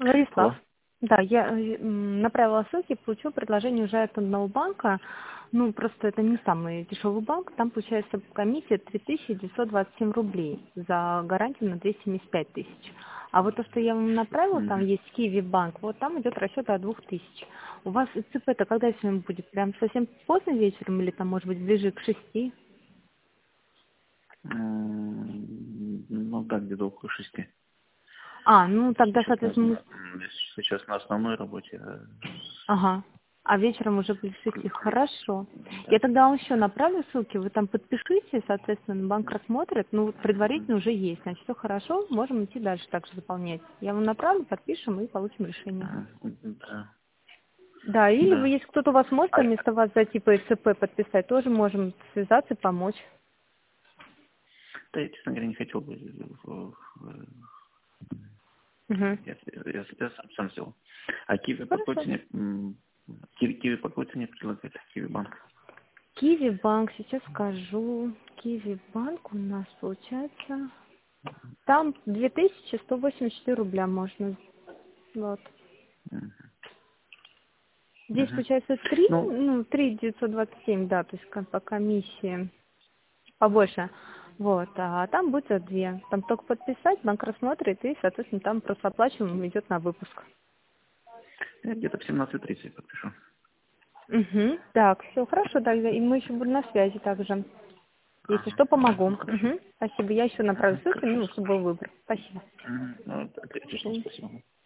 Владислав, Алло. да, я направила ссылки, получила предложение уже от одного банка. Ну, просто это не самый дешевый банк. Там получается комиссия 3927 рублей за гарантию на 275 тысяч. А вот то, что я вам направила, там Мгм. есть Киви банк, вот там идет расчет от 2000. У вас ЦП-то когда с вами будет? Прям совсем поздно вечером или там, может быть, ближе к 6? Ну да, где-то около 6. А, ну тогда, Сейчас соответственно, сейчас на основной работе. ага. А вечером уже ближе к 6. Хорошо. Да. Я тогда вам еще направлю ссылки, вы там подпишите, соответственно, банк рассмотрит. Ну, вот предварительно уже есть. Значит, все хорошо, можем идти дальше также заполнять. Я вам направлю, подпишем и получим решение. Да. Да, или вы, Да. если кто-то у вас может А, там вместо вас зайти по ЭЦП подписать, тоже можем связаться и помочь. да, я, честно говоря, не хотел бы. Угу. Я сам сделал. А Киви по какой Хорошо. цене? Киви по какой цене предлагает Киви банк? Киви банк, сейчас скажу. Киви банк у нас получается. Там 2184 рубля можно. Вот. Мгм. Здесь Мгм. получается 3, Ну, ну, 3927, да, то есть по комиссии побольше. Вот, а там будет 2. Там только подписать, банк рассмотрит, и, соответственно, там просто оплачиваем, идет на выпуск. я где-то в 17:30 подпишу. Угу. Так, все хорошо, тогда, и мы еще будем на связи также. Если Ага. что, помогу. Ну, хорошо. Угу. Спасибо. Я еще направлю ссылки, Хорошо. ну, чтобы был выбор. Спасибо. Ну, отлично, Мгм. спасибо.